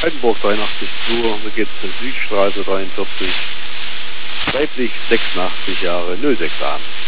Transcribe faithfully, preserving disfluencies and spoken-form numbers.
Heidenburg dreiundachtzig zwei, da geht's zur Südstraße dreiundvierzig, weiblich sechsundachtzig Jahre, null sechs an.